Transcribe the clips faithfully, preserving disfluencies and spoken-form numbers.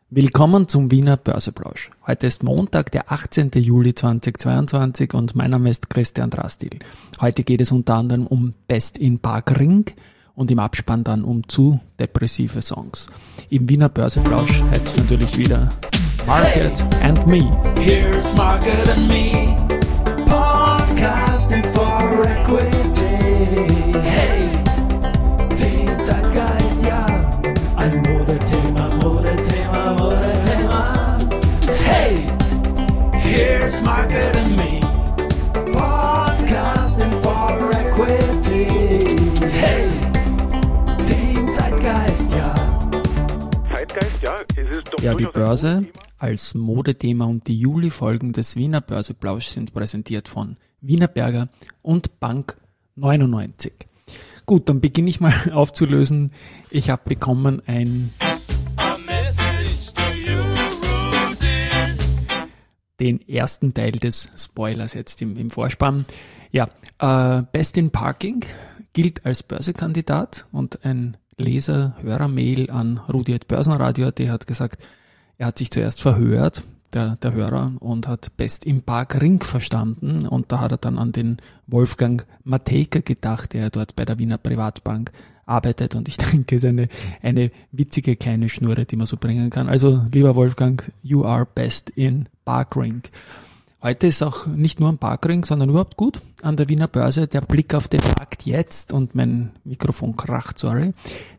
Willkommen zum Wiener Börseplausch. Heute ist Montag, der achtzehnten Juli zweitausendzweiundzwanzig und mein Name ist Christian Drastil. Heute geht es unter anderem um Best in Parkring und im Abspann dann um zu depressive Songs. Im Wiener Börseplausch heißt es natürlich wieder Market hey, and Me. Here's Market and Me, podcasting for equity. Hey, den Zeitgeist, ja, ein Modethema, Modethema, Modethema. Hey, here's Market and Me, podcasting for equity. Hey, den Zeitgeist, ja. Zeitgeist, ja, es ist doch Ja, die durchaus ein Börse gutes Thema. als Modethema und die Juli-Folgen des Wiener Börseplausch sind präsentiert von Wienerberger und Bank neunundneunzig. Gut, dann beginne ich mal aufzulösen. Ich habe bekommen ein den ersten Teil des Spoilers jetzt im, im Vorspann. Ja, äh, Best in Parking gilt als Börsekandidat und ein Leser-Hörer-Mail an rudi at börsenradio punkt at hat gesagt, er hat sich zuerst verhört, der, der Hörer, und hat Best im Parkring verstanden. Und da hat er dann an den Wolfgang Matejka gedacht, der dort bei der Wiener Privatbank arbeitet. Und ich denke, es ist eine, eine witzige kleine Schnurre, die man so bringen kann. Also, lieber Wolfgang, you are best in Parkring. Heute ist auch nicht nur ein Parkring, sondern überhaupt gut an der Wiener Börse. Der Blick auf den Markt jetzt, und mein Mikrofon kracht, sorry,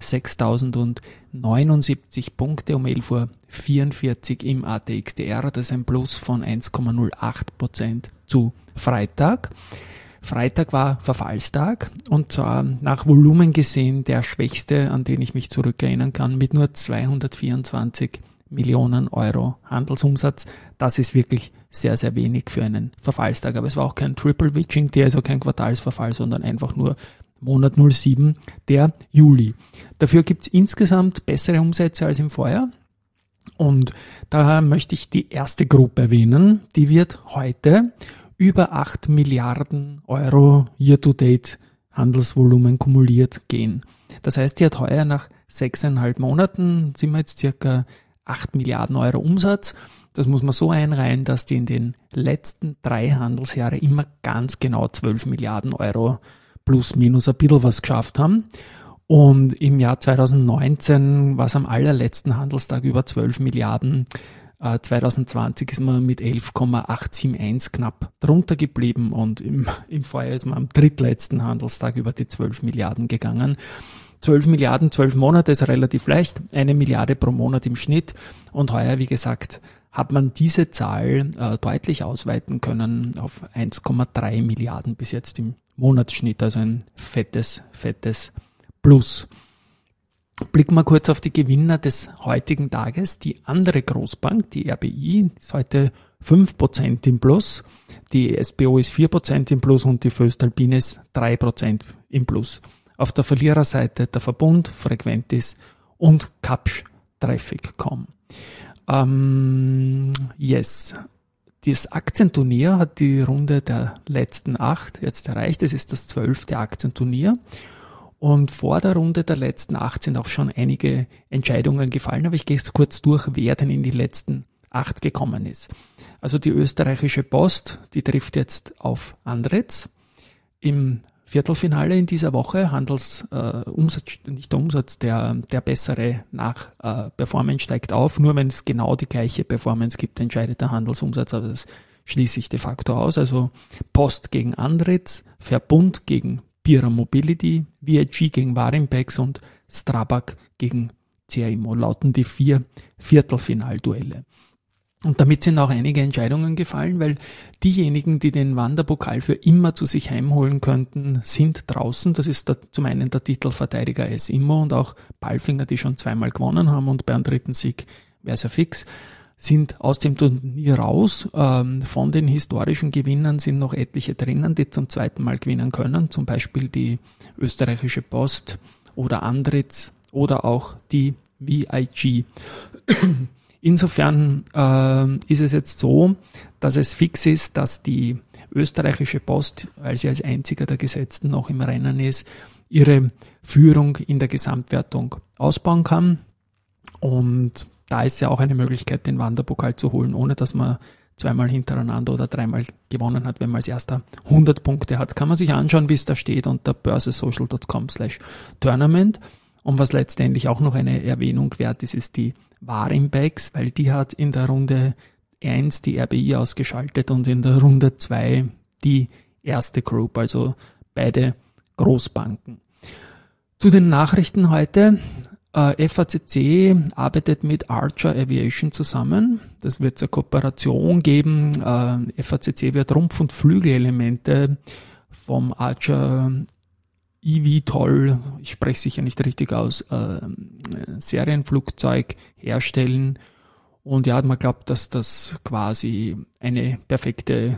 sechstausendneunundsiebzig Punkte um elf Uhr vierundvierzig im A T X D R. Das ist ein Plus von eins Komma null acht Prozent zu Freitag. Freitag war Verfallstag und zwar nach Volumen gesehen der schwächste, an den ich mich zurückerinnern kann, mit nur zweihundertvierundzwanzig Millionen Euro Handelsumsatz. Das ist wirklich sehr, sehr wenig für einen Verfallstag. Aber es war auch kein Triple Witching, der also kein Quartalsverfall, sondern einfach nur Monat null sieben, der Juli. Dafür gibt es insgesamt bessere Umsätze als im Vorjahr. Und da möchte ich die erste Gruppe erwähnen. Die wird heute über acht Milliarden Euro Year-to-Date Handelsvolumen kumuliert gehen. Das heißt, die hat heuer nach sechseinhalb Monaten, sind wir jetzt circa acht Milliarden Euro Umsatz. Das muss man so einreihen, dass die in den letzten drei Handelsjahre immer ganz genau zwölf Milliarden Euro plus minus ein bisschen was geschafft haben. Und im Jahr zweitausendneunzehn war es am allerletzten Handelstag über zwölf Milliarden. Äh, zweitausendzwanzig ist man mit elf Komma achthunderteinundsiebzig knapp drunter geblieben und im, im Vorjahr ist man am drittletzten Handelstag über die zwölf Milliarden gegangen. zwölf Milliarden, zwölf Monate ist relativ leicht, eine Milliarde pro Monat im Schnitt. Und heuer, wie gesagt, hat man diese Zahl äh, deutlich ausweiten können auf eins Komma drei Milliarden bis jetzt im Monatsschnitt, also ein fettes, fettes Plus. Blicken wir kurz auf die Gewinner des heutigen Tages. Die andere Großbank, die R B I, ist heute fünf Prozent im Plus, die S B O ist vier Prozent im Plus und die Voestalpine ist drei Prozent im Plus. Auf der Verliererseite der Verbund, Frequentis und Kapsch Traffic Punkt com. Ähm, yes. Das Aktienturnier hat die Runde der letzten acht jetzt erreicht. Es ist das zwölfte Aktienturnier. Und vor der Runde der letzten acht sind auch schon einige Entscheidungen gefallen. Aber ich gehe jetzt kurz durch, wer denn in die letzten acht gekommen ist. Also die österreichische Post, die trifft jetzt auf Andritz. Im Viertelfinale in dieser Woche, Handels, äh, Umsatz, nicht der Umsatz, der, der bessere nach äh, Performance steigt auf. Nur wenn es genau die gleiche Performance gibt, entscheidet der Handelsumsatz, aber das schließe ich de facto aus. Also Post gegen Andritz, Verbund gegen Pira Mobility, V I G gegen Warimpex und Strabag gegen C A Immo lauten die vier Viertelfinalduelle. Und damit sind auch einige Entscheidungen gefallen, weil diejenigen, die den Wanderpokal für immer zu sich heimholen könnten, sind draußen. Das ist der, zum einen der Titelverteidiger S Immo und auch Palfinger, die schon zweimal gewonnen haben und beim dritten Sieg wäre es ja fix, sind aus dem Turnier raus. Ähm, von den historischen Gewinnern sind noch etliche drinnen, die zum zweiten Mal gewinnen können, zum Beispiel die österreichische Post oder Andritz oder auch die V I G. Insofern äh, ist es jetzt so, dass es fix ist, dass die österreichische Post, weil sie als einziger der Gesetzten noch im Rennen ist, ihre Führung in der Gesamtwertung ausbauen kann. Und da ist ja auch eine Möglichkeit, den Wanderpokal zu holen, ohne dass man zweimal hintereinander oder dreimal gewonnen hat. Wenn man als erster hundert Punkte hat, kann man sich anschauen, wie es da steht unter börsesocial dot com slash tournament. Und was letztendlich auch noch eine Erwähnung wert ist, ist die Warimbex, weil die hat in der Runde eins die R B I ausgeschaltet und in der Runde zwei die erste Group, also beide Großbanken. Zu den Nachrichten heute. Äh, F A C C arbeitet mit Archer Aviation zusammen. Das wird eine Kooperation geben. Äh, F A C C wird Rumpf- und Flügelelemente vom Archer eVTOL, ich spreche sicher nicht richtig aus, äh, Serienflugzeug herstellen. Und ja, man glaubt, dass das quasi eine perfekte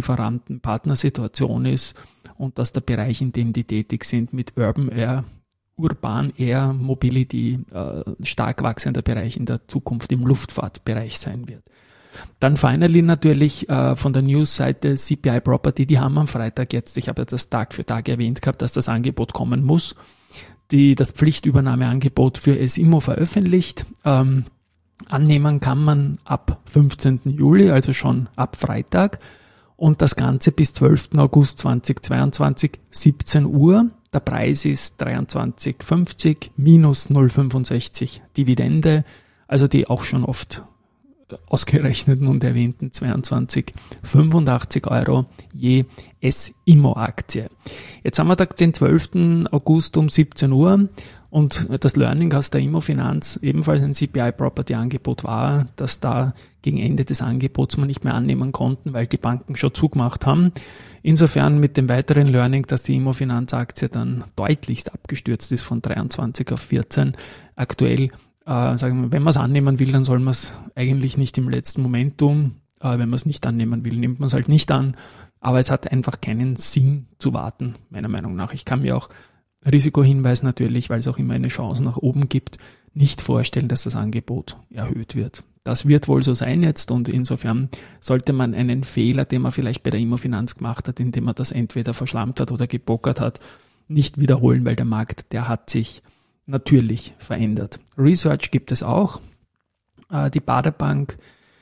Lieferanten-Partnersituation ist und dass der Bereich, in dem die tätig sind, mit Urban Air, Urban Air Mobility äh, stark wachsender Bereich in der Zukunft im Luftfahrtbereich sein wird. Dann finally natürlich äh, von der News-Seite C P I Property, die haben am Freitag jetzt, ich habe ja das Tag für Tag erwähnt gehabt, dass das Angebot kommen muss, die das Pflichtübernahmeangebot für S I M O veröffentlicht. Ähm, annehmen kann man ab fünfzehnten Juli, also schon ab Freitag, und das Ganze bis zwölften August zweitausendzweiundzwanzig, siebzehn Uhr. Der Preis ist dreiundzwanzig fünfzig minus null Komma fünfundsechzig Dividende, also die auch schon oft ausgerechneten und erwähnten zweiundzwanzig fünfundachtzig Euro je S I M O-Aktie. Jetzt haben wir da den zwölften August um siebzehn Uhr und das Learning aus der Immofinanz, ebenfalls ein C P I-Property-Angebot war, dass da gegen Ende des Angebots man nicht mehr annehmen konnten, weil die Banken schon zugemacht haben. Insofern mit dem weiteren Learning, dass die Immofinanz-Aktie dann deutlichst abgestürzt ist von dreiundzwanzig auf vierzehn. Aktuell, äh, sagen wir, wenn man es annehmen will, dann soll man es eigentlich nicht im letzten Moment tun. Äh, wenn man es nicht annehmen will, nimmt man es halt nicht an. Aber es hat einfach keinen Sinn zu warten, meiner Meinung nach. Ich kann mir auch Risikohinweis natürlich, weil es auch immer eine Chance nach oben gibt, nicht vorstellen, dass das Angebot erhöht wird. Das wird wohl so sein jetzt und insofern sollte man einen Fehler, den man vielleicht bei der Immofinanz gemacht hat, indem man das entweder verschlammt hat oder gepokert hat, nicht wiederholen, weil der Markt, der hat sich natürlich verändert. Research gibt es auch. Die Baderbank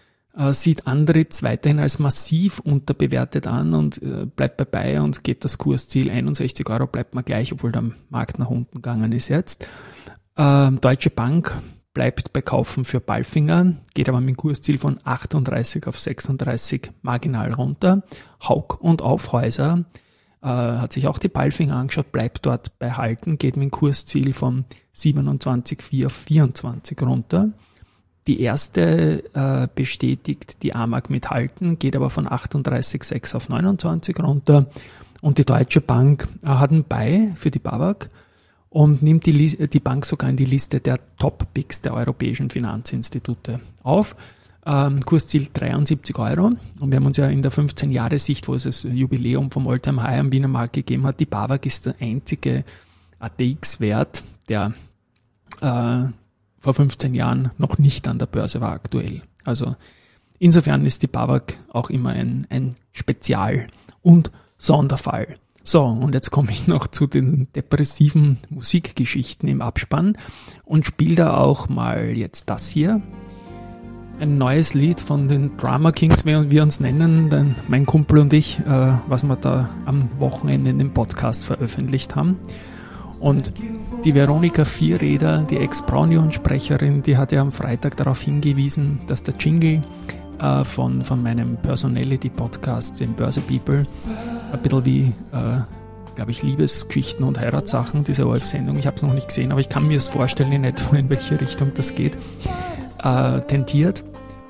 sieht Andritz weiterhin als massiv unterbewertet an und bleibt dabei und geht das Kursziel einundsechzig Euro, bleibt man gleich, obwohl der Markt nach unten gegangen ist jetzt. Deutsche Bank bleibt bei Kaufen für Palfinger, geht aber mit dem Kursziel von achtunddreißig auf sechsunddreißig marginal runter. Haug und Aufhäuser äh, hat sich auch die Palfinger angeschaut, bleibt dort bei Halten, geht mit dem Kursziel von siebenundzwanzig Komma vier auf vierundzwanzig runter. Die erste äh, bestätigt die A M A G mit Halten, geht aber von achtunddreißig Komma sechs auf neunundzwanzig runter. Und die Deutsche Bank äh, hat einen Buy für die B A W A G und nimmt die, die Bank sogar in die Liste der Top-Picks der europäischen Finanzinstitute auf. Ähm, Kursziel dreiundsiebzig Euro. Und wir haben uns ja in der fünfzehn-Jahre-Sicht, wo es das Jubiläum vom All-Time-High am Wiener Markt gegeben hat, die B A W A G ist der einzige A T X-Wert, der äh, vor fünfzehn Jahren noch nicht an der Börse war aktuell. Also insofern ist die B A W A G auch immer ein, ein Spezial- und Sonderfall. So, und jetzt komme ich noch zu den depressiven Musikgeschichten im Abspann und spiele da auch mal jetzt das hier. Ein neues Lied von den Drama Kings, wie wir uns nennen, denn mein Kumpel und ich, äh, was wir da am Wochenende in dem Podcast veröffentlicht haben. Und die Veronika Vierräder, die Ex-Braunion-Sprecherin, die hat ja am Freitag darauf hingewiesen, dass der Jingle äh, von, von meinem Personality-Podcast, den Börse People, ein bisschen wie, äh, glaube ich, Liebesgeschichten und Heiratssachen, diese O F-Sendung, ich habe es noch nicht gesehen, aber ich kann mir es vorstellen, in etwa in welche Richtung das geht, äh, tendiert.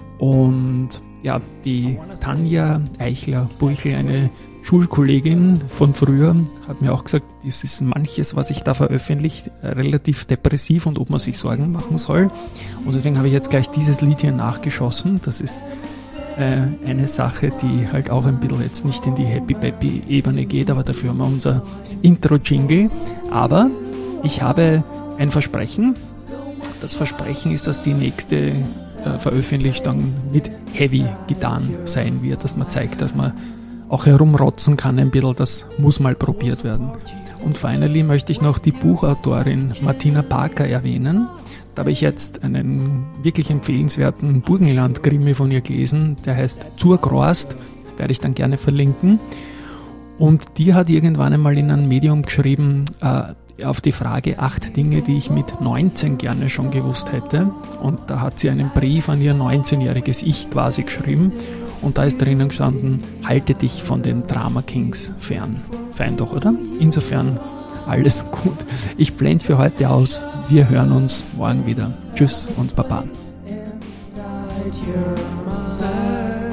Und ja, die Tanja Eichler-Burchel, eine Schulkollegin von früher, hat mir auch gesagt, es ist manches, was ich da veröffentlicht, relativ depressiv und ob man sich Sorgen machen soll. Und deswegen habe ich jetzt gleich dieses Lied hier nachgeschossen. Das ist äh, eine Sache, die halt auch ein bisschen jetzt nicht in die Happy-Peppy-Ebene geht, aber dafür haben wir unser Intro-Jingle. Aber ich habe ein Versprechen. Das Versprechen ist, dass die nächste äh, Veröffentlichung mit Heavy getan sein wird, dass man zeigt, dass man auch herumrotzen kann ein bisschen, das muss mal probiert werden. Und finally möchte ich noch die Buchautorin Martina Parker erwähnen, Da habe ich jetzt einen wirklich empfehlenswerten Burgenland-Krimi von ihr gelesen, der heißt Zur Grost, werde ich dann gerne verlinken. Und die hat irgendwann einmal in einem Medium geschrieben, äh, auf die Frage acht Dinge, die ich mit neunzehn gerne schon gewusst hätte. Und da hat sie einen Brief an ihr neunzehnjähriges Ich quasi geschrieben. Und da ist drinnen gestanden, halte dich von den Drama Kings fern. Fein doch, oder? Insofern alles gut. Ich blende für heute aus. Wir hören uns morgen wieder. Tschüss und Baba. Inside your mind.